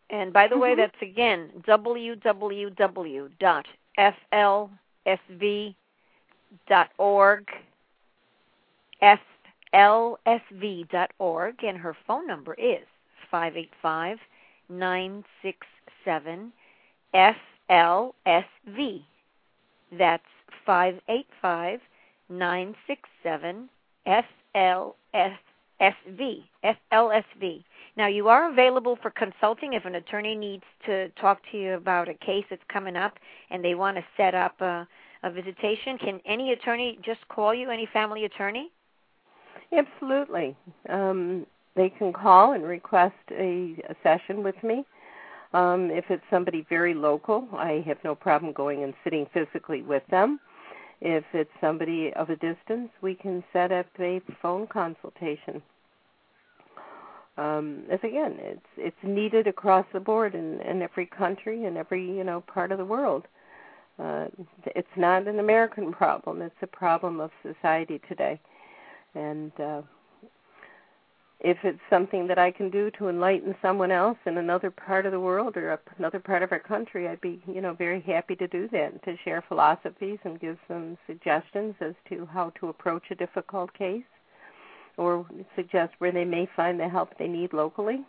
And by the
mm-hmm.
way, that's again w w w dot f l s v dot org, f l s v dot org, and her phone number is five eight five, nine six seven, F L S V. That's five eight five, nine six seven, F L S V. F L S V. Now, you are available for consulting if an attorney needs to talk to you about a case that's coming up and they want to set up a, a visitation. Can any attorney just call you, any family attorney?
Absolutely. Um, they can call and request a, a session with me. Um, if it's somebody very local, I have no problem going and sitting physically with them. If it's somebody of a distance, we can set up a phone consultation. Um, as again, it's it's needed across the board in, in every country and every you know part of the world. Uh, it's not an American problem; it's a problem of society today. And uh, if it's something that I can do to enlighten someone else in another part of the world or another part of our country, I'd be you know very happy to do that, to share philosophies and give some suggestions as to how to approach a difficult case, or suggest where they may find the help they need locally.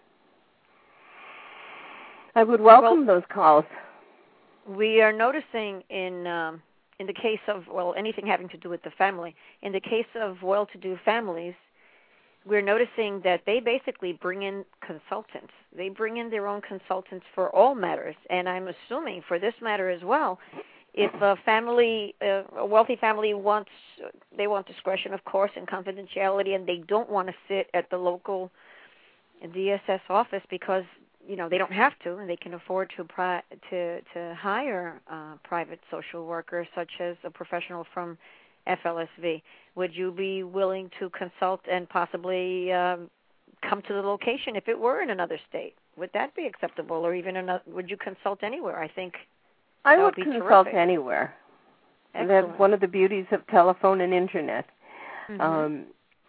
I would welcome well, those calls.
We are noticing in um, in the case of, well, anything having to do with the family, in the case of well-to-do families, we're noticing that they basically bring in consultants. They bring in their own consultants for all matters, and I'm assuming for this matter as well. If a family, uh, a wealthy family wants, they want discretion, of course, and confidentiality, and they don't want to sit at the local D S S office because, you know, they don't have to, and they can afford to pri- to to hire uh, private social workers, such as a professional from F L S V. Would you be willing to consult and possibly um, come to the location if it were in another state? Would that be acceptable, or even another, would you consult anywhere? I think
I
that
would,
would
consult
terrific.
anywhere.
Excellent.
That's one of the beauties of telephone and internet.
Mm-hmm.
Um,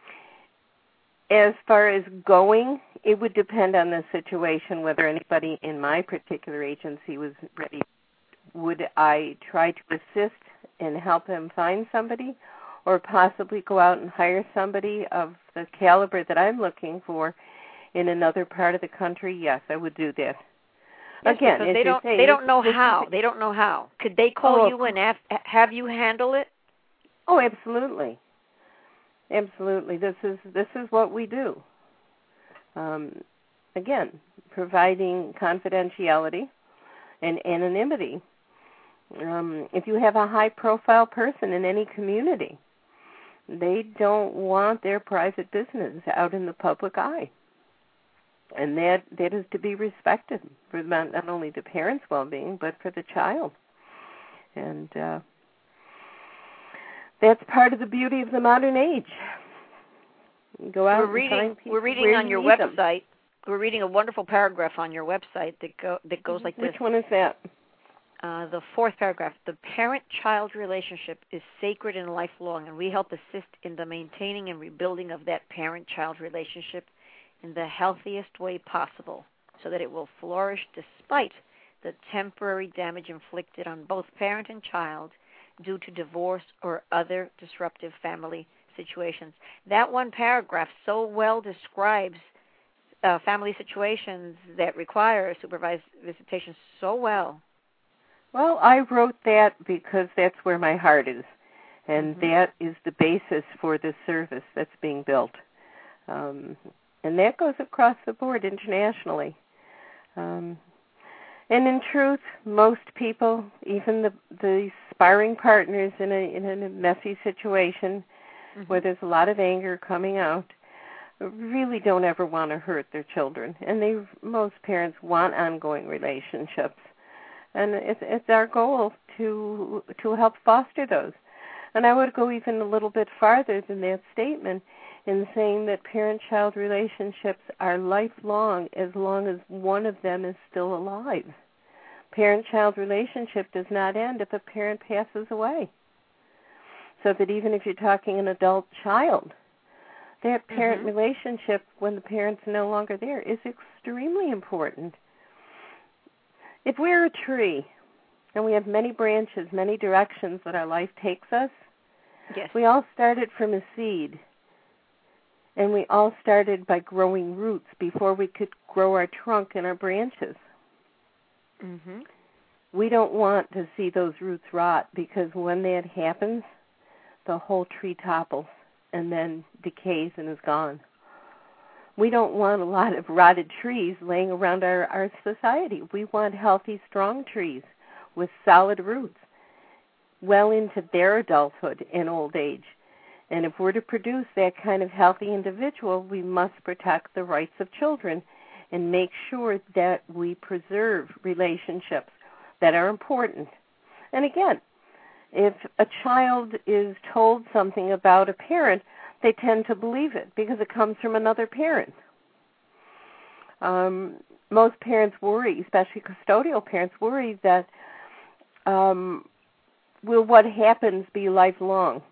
as far as going, it would depend on the situation, whether anybody in my particular agency was ready. Would I try to assist and help him find somebody, or possibly go out and hire somebody of the caliber that I'm looking for in another part of the country? Yes, I would do that.
Yes,
Again,
because they don't
say,
they don't know how. They don't know how. Could they call
oh,
you and have, have you handle it?
Oh, absolutely. Absolutely. This is this is what we do. Um, again, providing confidentiality and anonymity. Um, if you have a high-profile person in any community, they don't want their private business out in the public eye. And that, that is to be respected for not, not only the parent's well-being, but for the child. And uh, that's part of the beauty of the modern age. Go out
we're
and
reading,
find people
We're reading
where
on
you
your
need them.
website. We're reading a wonderful paragraph on your website that go that goes like
Which
this.
Which one is that?
Uh, the fourth paragraph. The parent-child relationship is sacred and lifelong, and we help assist in the maintaining and rebuilding of that parent-child relationship in the healthiest way possible, so that it will flourish despite the temporary damage inflicted on both parent and child due to divorce or other disruptive family situations. That one paragraph so well describes uh, family situations that require supervised visitation so well.
Well, I wrote that because that's where my heart is, and
mm-hmm.
that is the basis for the service that's being built. Um, and that goes across the board internationally. Um, and in truth, most people, even the, the sparring partners in a, in a messy situation mm-hmm. where there's a lot of anger coming out, really don't ever want to hurt their children. And they most parents want ongoing relationships. And it's, it's our goal to to help foster those. And I would go even a little bit farther than that statement in saying that parent-child relationships are lifelong as long as one of them is still alive. Parent-child relationship does not end if a parent passes away. So that even if you're talking an adult child, that parent
mm-hmm.
relationship when the parent's no longer there is extremely important. If we're a tree and we have many branches, many directions that our life takes us,
yes.
we all started from a seed. And we all started by growing roots before we could grow our trunk and our branches.
Mm-hmm.
We don't want to see those roots rot, because when that happens, the whole tree topples and then decays and is gone. We don't want a lot of rotted trees laying around our, our society. We want healthy, strong trees with solid roots well into their adulthood and old age. And if we're to produce that kind of healthy individual, we must protect the rights of children and make sure that we preserve relationships that are important. And again, if a child is told something about a parent, they tend to believe it because it comes from another parent. Um, most parents worry, especially custodial parents, worry that um, will what happens be lifelong?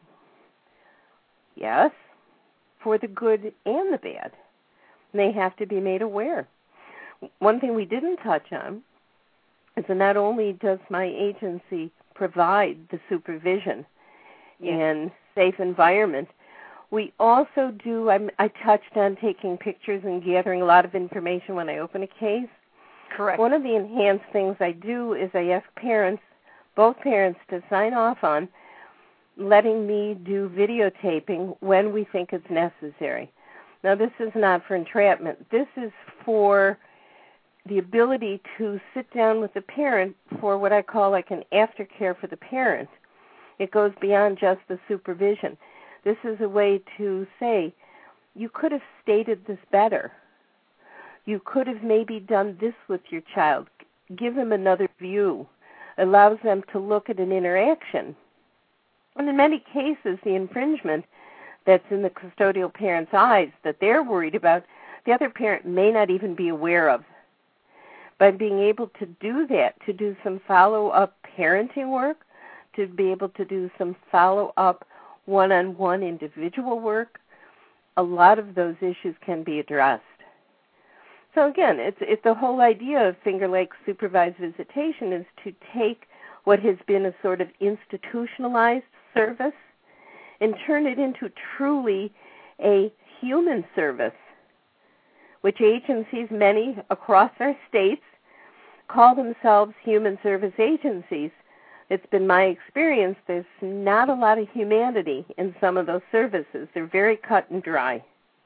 Yes, for the good and the bad. They have to be made aware. One thing we didn't touch on is that not only does my agency provide the supervision
yes.
and safe environment, we also do, I'm, I touched on taking pictures and gathering a lot of information when I open a case.
Correct.
One of the enhanced things I do is I ask parents, both parents, to sign off on letting me do videotaping when we think it's necessary. Now, this is not for entrapment. This is for the ability to sit down with the parent for what I call like an aftercare for the parent. It goes beyond just the supervision. This is a way to say, you could have stated this better. You could have maybe done this with your child. Give them another view. Allows them to look at an interaction. And in many cases, the infringement that's in the custodial parent's eyes that they're worried about, the other parent may not even be aware of. By being able to do that, to do some follow-up parenting work, to be able to do some follow-up one-on-one individual work, a lot of those issues can be addressed. So again, it's, it's the whole idea of Finger Lakes supervised visitation is to take what has been a sort of institutionalized service and turn it into truly a human service, which agencies, many across our states, call themselves human service agencies. It's been my experience there's not a lot of humanity in some of those services. They're very cut and dry.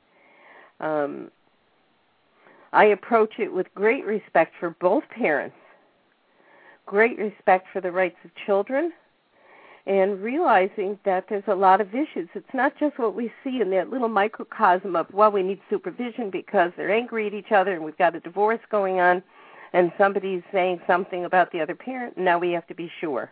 Um, I approach it with great respect for both parents, great respect for the rights of children, and realizing that there's a lot of issues. It's not just what we see in that little microcosm of, well, we need supervision because they're angry at each other and we've got a divorce going on and somebody's saying something about the other parent, and now we have to be sure.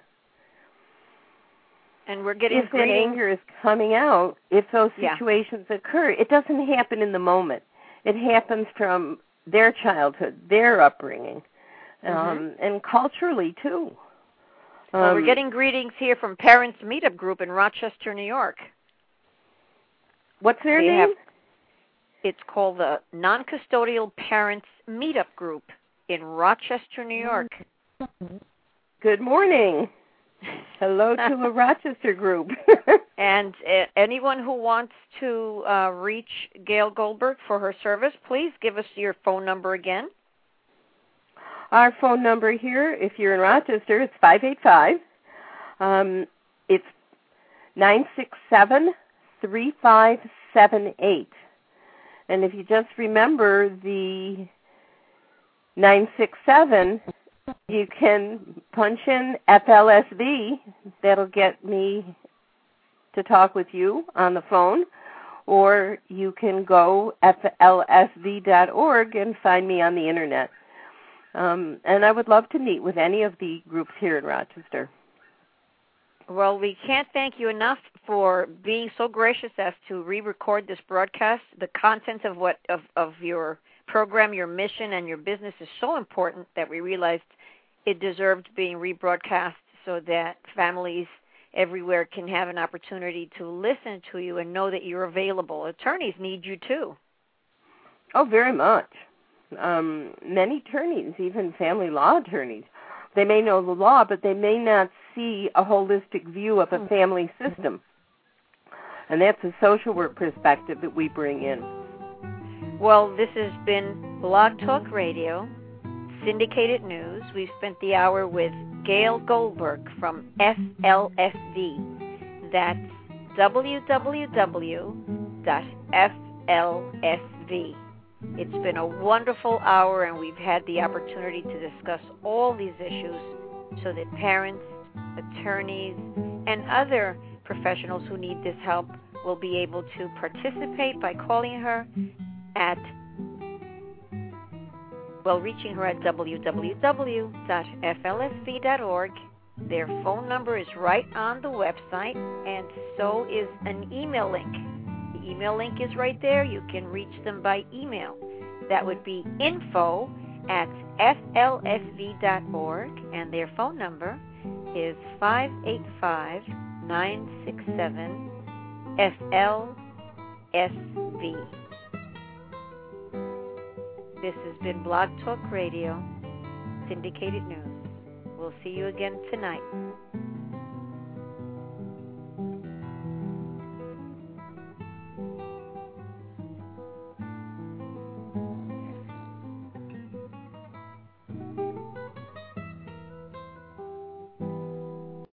And we're getting
if that anger is coming out, if those situations yeah. occur, it doesn't happen in the moment. It happens from their childhood, their upbringing, um, mm-hmm. and culturally, too.
Well,
um,
we're getting greetings here from Parents Meetup Group in Rochester, New York.
What's their
they
name?
Have, it's called the Non-Custodial Parents Meetup Group in Rochester, New York.
Good morning. Hello to a Rochester group.
And uh, anyone who wants to uh, reach Gail Goldberg for her service, please give us your phone number again.
Our phone number here, if you're in Rochester, is five eight five. Um, it's nine six seven, three five seven eight. And if you just remember the nine six seven, you can punch in F L S V. That'll get me to talk with you on the phone. Or you can go F L S V dot org and find me on the Internet. Um, and I would love to meet with any of the groups here in Rochester.
Well, we can't thank you enough for being so gracious as to re-record this broadcast. The content of what of, of your program, your mission, and your business is so important that we realized it deserved being rebroadcast so that families everywhere can have an opportunity to listen to you and know that you're available. Attorneys need you too.
Oh, very much. Um, many attorneys, even family law attorneys, they may know the law, but they may not see a holistic view of a family system. And that's a social work perspective that we bring in.
Well, this has been Blog Talk Radio, Syndicated News. We've spent the hour with Gail Goldberg from F L S V. That's w w w dot f l s v. It's been a wonderful hour, and we've had the opportunity to discuss all these issues so that parents, attorneys, and other professionals who need this help will be able to participate by calling her at, well, reaching her at w w w dot f l s v dot org. Their phone number is right on the website, and so is an email link. The email link is right there. You can reach them by email. That would be info at f l s v dot org, and their phone number is five eight five, nine six seven, F L S V. This has been Blog Talk Radio, Syndicated News. We'll see you again tonight.